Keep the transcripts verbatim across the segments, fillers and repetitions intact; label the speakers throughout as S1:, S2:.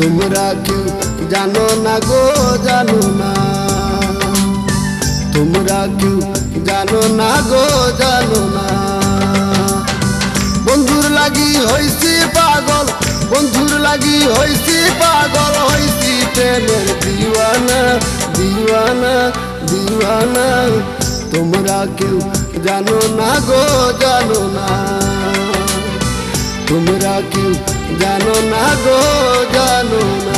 S1: তোমরা কেউ জানো না গো জানো না, তোমরা কেউ জানো না গো জানো না। বন্ধুর লাগি হইছি পাগল, বন্ধুর লাগি হইছি পাগল, হইছি প্রেমের দিওয়ানা দিওয়ানা দিওয়ানা। তোমরা কেউ জানো না গো জানো না, তোমরা কেউ জানো না গো জানো না।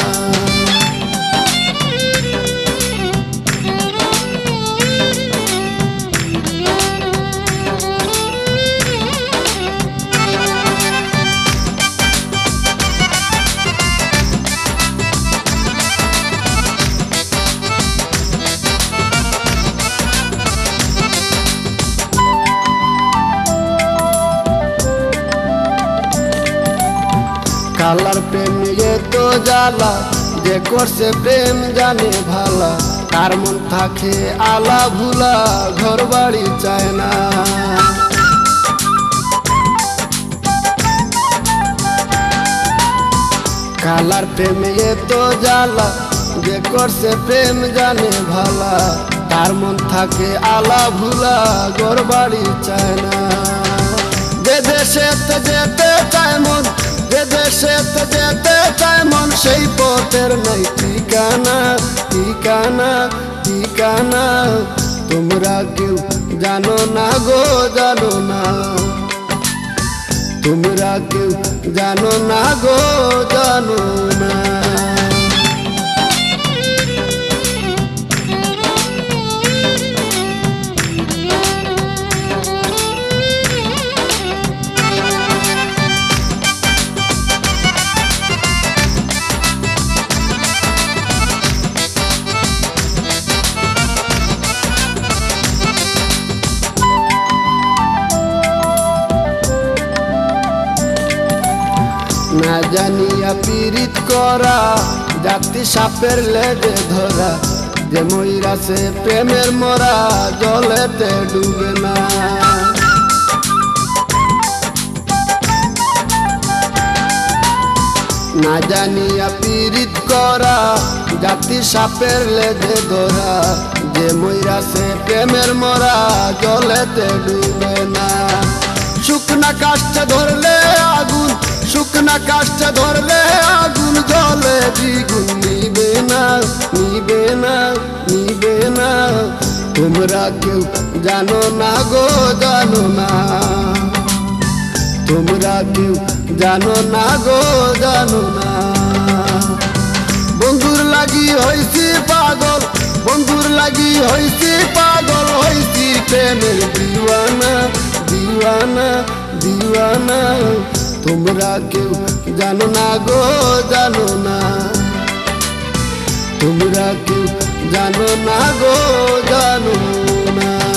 S1: কালার প্রেম এ তো জ্বালা, যে করছে প্রেম জানে ভালা, তার মন থাকে আলা ভুলা, ঘর বাড়ি চায় না। কালার প্রেম এ তো জ্বালা, যে করছে প্রেম জানে ভালা, তার মন থাকে আলা ভুলা, ঘর বাড়ি চায় না। যে দেশে যেতে চায় মন, যে দেশে যেতে চায় মন, সেই পথের নাই ঠিকানা ঠিকানা ঠিকানা। তোমরা কেউ জানো না গো জানো না, তোমরা কেউ জানো না গো জানো না। না জানিয়া পীড়িত করা, জাতি সাপের লেজে ধরা, যে মইরাছে প্রেমের মরা, জলেতে ডুবে না। না জানিয়া পীড়িত করা, জাতি সাপের লেজে ধরা, যে মইরাছে প্রেমের মরা, জলেতে ডুবে না। শুকনা কাষ্ঠে ধরলে আগুন, শুকনা কাষ্ঠে ধরলে আগুন, জলে দ্বিগুণ নিবে না নিবে না নিবে না। তোমরা কেউ জানো না গো জানো না, তোমরা কেউ জানো না গো জানো না। বন্ধুর লাগি হইছি পাগল, বন্ধুর লাগি হইছি পাগল, হইছি প্রেমের দিওয়ানা দিওয়ানা দিওয়ানা। তোমরা কেউ জানো না গো জানো না, তোমরা কেউ জানো না গো জানো না।